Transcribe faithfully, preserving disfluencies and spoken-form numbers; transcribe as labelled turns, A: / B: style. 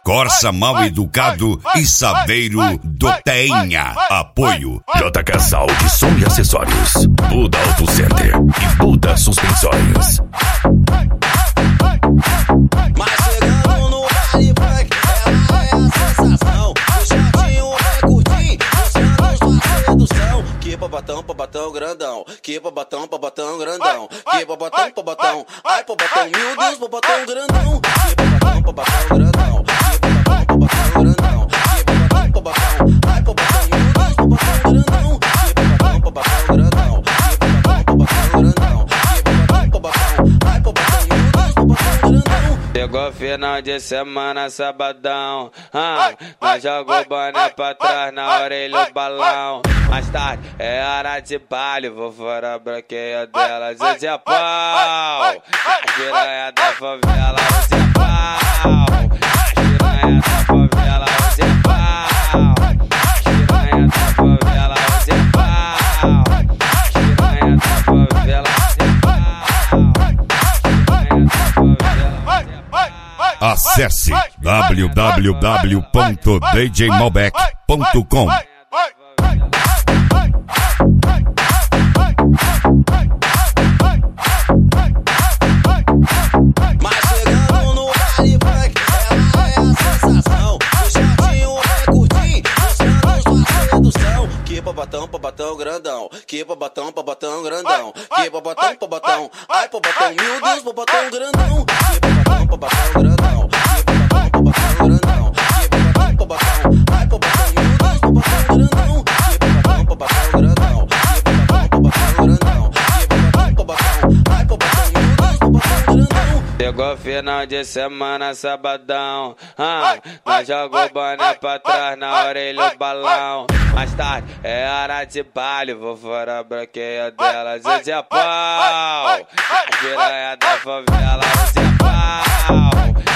A: Corsa Mal Educado e Saveiro do Teinha. Apoio
B: J K Saúde, som e acessórios. Buda Auto Center e Buda Suspensórios.
C: Mas chegando no baile funk, ela é a sensação. O chatinho vai curtir, mostrando sua sedução. Que babatão, babatão grandão. Que babatão, babatão grandão. Que babatão, babatão. Ai, babatão, meu Deus, babatão grandão. Que babatão, babatão grandão. Que babatão, babatão grandão. Que babatão, babatão. Ai, babatão, meu Deus, babatão grandão. Que babatão, babatão grandão. Que babatão, babatão grandão. Que babatão, babatão. Ai, babatão, meu Deus, babatão grandão.
D: Chegou final de semana, sabadão. Ah, nós jogou boné pra trás, na orelha o balão. Mais tarde é hora de baile, vou fora a branqueia dela, Zé é pau. A piranha da favela, Zé é pau. A piranha da favela, Zé é pau. A piranha da favela, Zé é pau. A piranha da favela, Zé é pau.
A: Acesse w w w ponto d j malbec ponto com.
C: Mas chegando no baile funk, ela é a sensação. O chatinho vai curtir, mostrando sua sedução. Que babatão, babatão grandão. Que babatão, babatão grandão. Que babatão, babatão. Ai, babatão, meu Deus, babatão grandão. Que babatão, babatão grandão. Que babatão, babatão grandão. Que babatão, babatão. Ai, babatão, meu Deus, babatão grandão. Que babatão, babatão grandão. Que babatão, babatão grandão. Que babatão, babatão. Ai, babatão, meu Deus, babatão grandão.
D: Chegou final de semana, sabadão. Ah, nós jogou boné pra trás, na orelha o balão. Mais tarde é hora de baile, vou fora a branqueia dela, Zé é pau. A piranha da favela, Zé é pau.